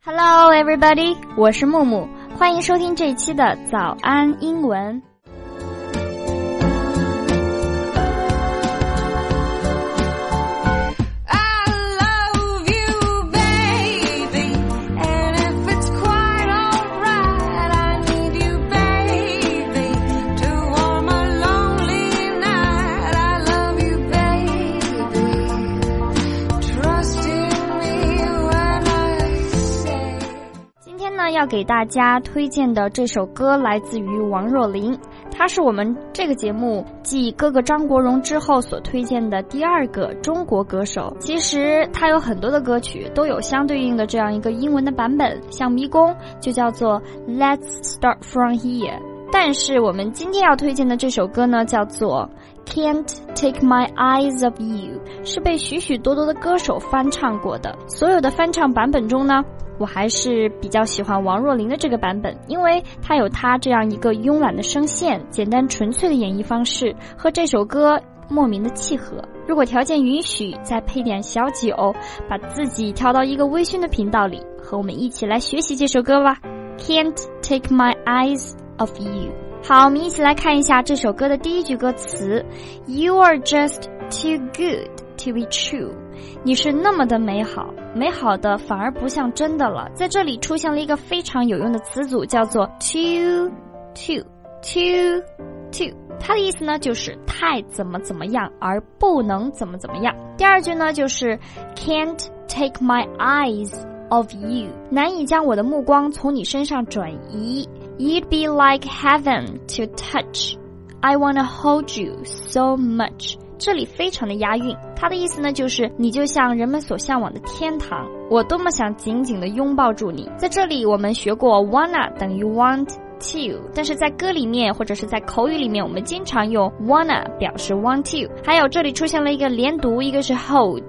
Hello everybody， 我是木木，欢迎收听这一期的早安英文。要给大家推荐的这首歌来自于王若琳，她是我们这个节目继哥哥张国荣之后所推荐的第二个中国歌手。其实她有很多的歌曲都有相对应的这样一个英文的版本，像迷宫就叫做 Let's Start From Here， 但是我们今天要推荐的这首歌呢叫做 Can't Take My Eyes Off You， 是被许许多多的歌手翻唱过的。所有的翻唱版本中呢，我还是比较喜欢王若琳的这个版本，因为它有它这样一个慵懒的声线，简单纯粹的演绎方式，和这首歌莫名的契合。如果条件允许，再配点小酒，把自己调到一个微醺的频道里，和我们一起来学习这首歌吧。 Can't Take My Eyes Off You。 好，我们一起来看一下这首歌的第一句歌词 You are just too good to be true， 你是那么的美好，美好的反而不像真的了。在这里出现了一个非常有用的词组，叫做 too， 它的意思呢就是太怎么怎么样而不能怎么怎么样。第二句呢就是 can't take my eyes of you， 难以将我的目光从你身上转移。 You'd be like heaven to touch， I wanna hold you so much，这里非常的押韵，它的意思呢就是你就像人们所向往的天堂，我多么想紧紧地拥抱住你。在这里我们学过 wanna 等于 want to， 但是在歌里面或者是在口语里面，我们经常用 wanna 表示 want to。 还有这里出现了一个连读，一个是 hold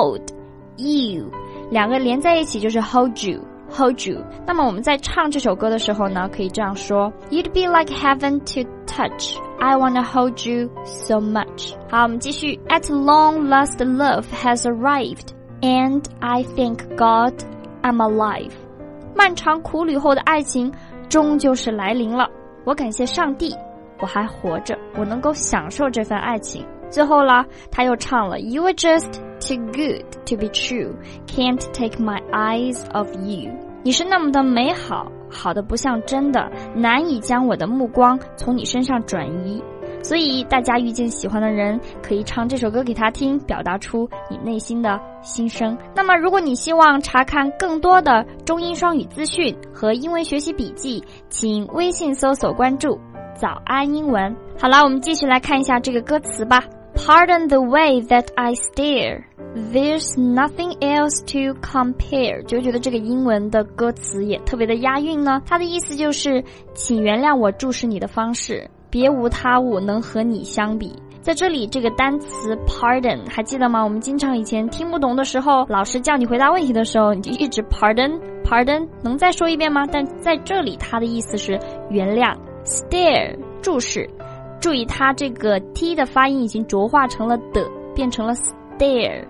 you， 两个连在一起就是 hold you。那么我们在唱这首歌的时候呢，可以这样说 You'd be like heaven to touch， I wanna hold you so much。 好，我们继续 At long last love has arrived And I thank God I'm alive。 漫长苦旅后的爱情终究是来临了，我感谢上帝我还活着，我能够享受这份爱情。最后啦，他又唱了 You are just too good to be true， Can't take my eyes off you。 你是那么的美好，好的不像真的，难以将我的目光从你身上转移。所以大家遇见喜欢的人，可以唱这首歌给他听，表达出你内心的心声。那么如果你希望查看更多的中英双语资讯和英文学习笔记，请微信搜索关注早安英文。好了，我们继续来看一下这个歌词吧。Pardon the way that I stare， There's nothing else to compare。 就觉得这个英文的歌词也特别的押韵呢。它的意思就是请原谅我注视你的方式，别无他物能和你相比。在这里这个单词 pardon 还记得吗？我们经常以前听不懂的时候，老师叫你回答问题的时候，你就一直 pardon， 能再说一遍吗？但在这里它的意思是原谅。 stare 注视，注意它这个 t 的发音已经浊化成了的，变成了 stare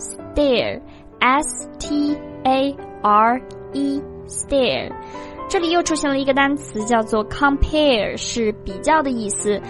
S-T-A-R-E stare。 这里又出现了一个单词叫做 compare， 是比较的意思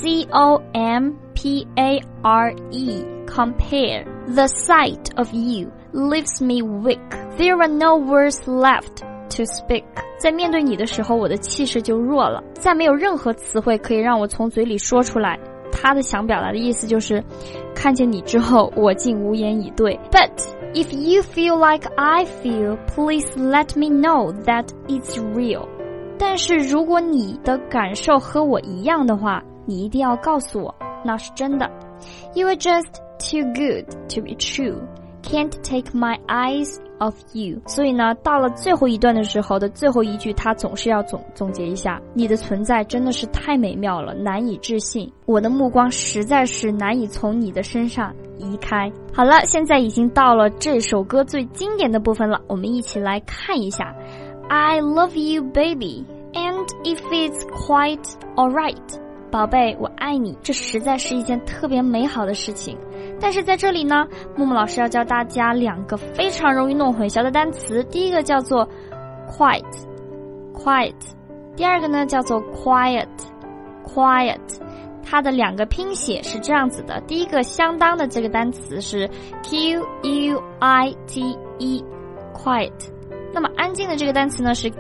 C-O-M-P-A-R-E compare。 The sight of you leaves me weak， There are no words left to speak。 在面对你的时候，我的气势就弱了，再没有任何词汇可以让我从嘴里说出来。他的想表达的意思就是看见你之后我竟无言以对。 But if you feel like I feel, please let me know that it's real。 但是如果你的感受和我一样的话，你一定要告诉我那是真的。 You are just too good to be true， Can't take my eyes of you。 所以呢，到了最后一段的时候的最后一句，他总是要总结一下，你的存在真的是太美妙了，难以置信，我的目光实在是难以从你的身上移开。好了，现在已经到了这首歌最经典的部分了，我们一起来看一下 I love you baby and if it's quite alright， 宝贝我爱你，这实在是一件特别美好的事情。 但是在这里呢，木木老师要教大家2个非常容易弄混淆的单词，第一个叫做 quiet， 第二个呢叫做 quiet， 它的2个拼写是这样子的，第一个相当的这个单词是 Q-U-I-T-E quiet， 那么安静的这个单词呢是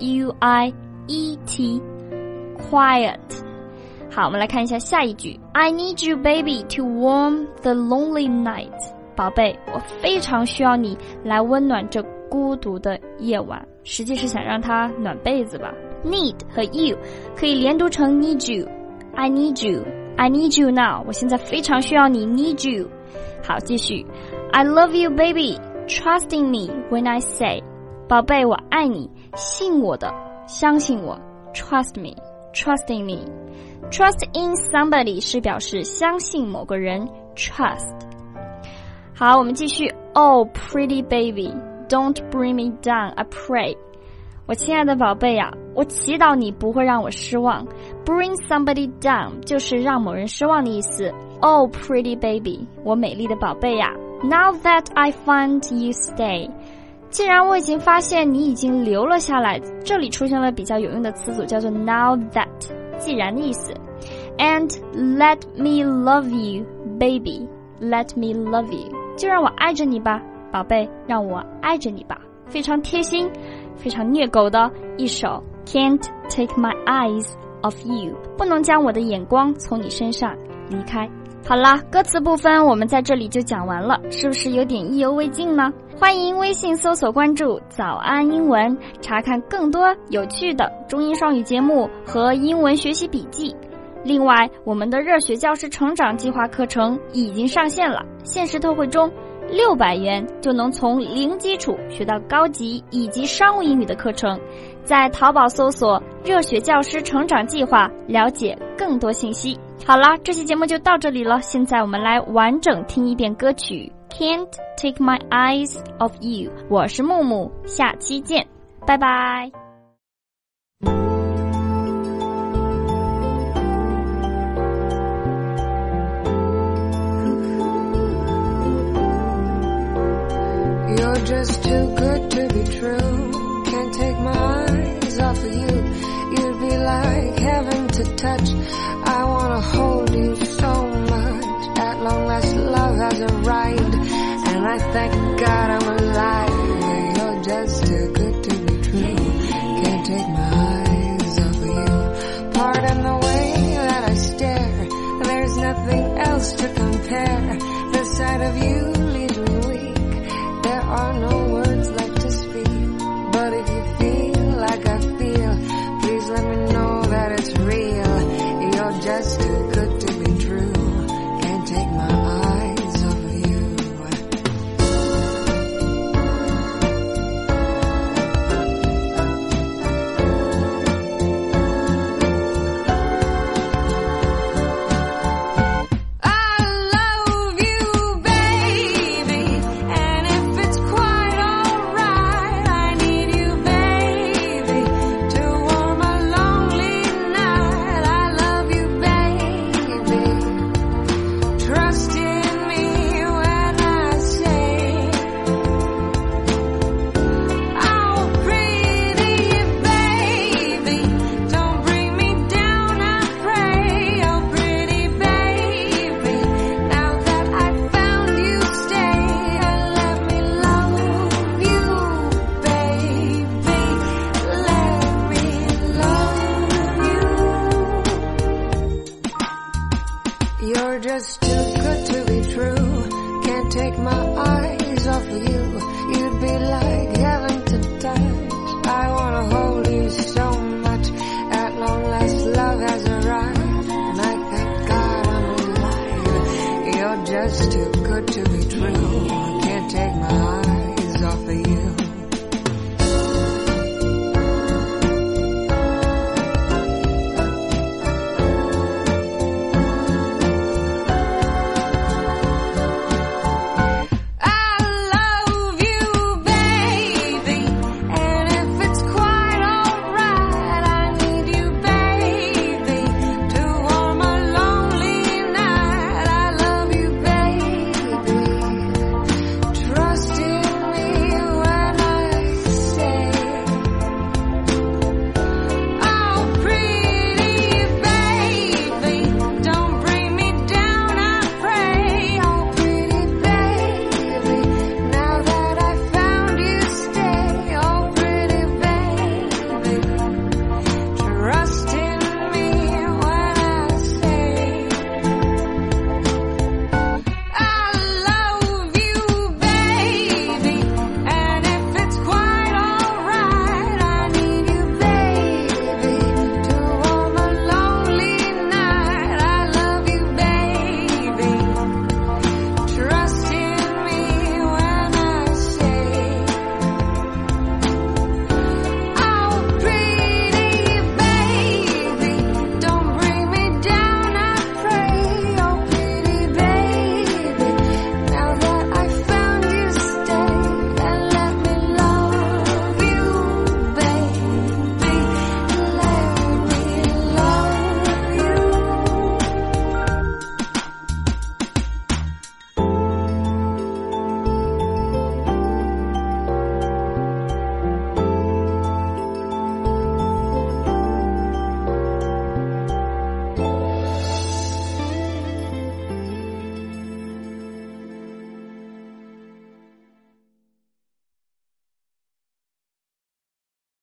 Q-U-I-E-T quiet。 好，我们来看一下下一句 I need you baby to warm the lonely night， 宝贝，我非常需要你来温暖这孤独的夜晚，实际是想让它暖被子吧。 Need 和 you 可以连读成 need you， I need you now， 我现在非常需要你 need you。 好，继续 I love you baby trust in me when I say， 宝贝，我爱你，信我的，相信我 trust in me。Trust in somebody 是表示相信某个人 trust。 好，我们继续 Oh pretty baby don't bring me down I pray， 我亲爱的宝贝呀，我祈祷你不会让我失望。 Bring somebody down 就是让某人失望的意思。 Oh pretty baby 我美丽的宝贝呀。 Now that I find you stay， 既然我已经发现你已经留了下来，这里出现了比较有用的词组叫做 now that，既然的意思。 And let me love you baby let me love you， 就让我爱着你吧，宝贝，让我爱着你吧。非常贴心非常虐狗的一首 Can't take my eyes off you， 不能将我的眼光从你身上离开。好啦，歌词部分我们在这里就讲完了，是不是有点意犹未尽呢？欢迎微信搜索关注早安英文，查看更多有趣的中英双语节目和英文学习笔记。另外，我们的热血教师成长计划课程已经上线了，限时特惠中600元就能从零基础学到高级以及商务英语的课程。在淘宝搜索热血教师成长计划，了解更多信息。好了，这期节目就到这里了，现在我们来完整听一遍歌曲 Can't take my eyes off you。 我是木木，下期见，拜拜。 You're just too good to be true. Can't take my eyes off of you. You'd be like heaven to touch. I wanna hold you so much. At long last love has arrived, and I thank God I'm alive. You're just too good to be true. Can't take my eyes off of you. Pardon the way that I stare. There's nothing else to compare. The sight of you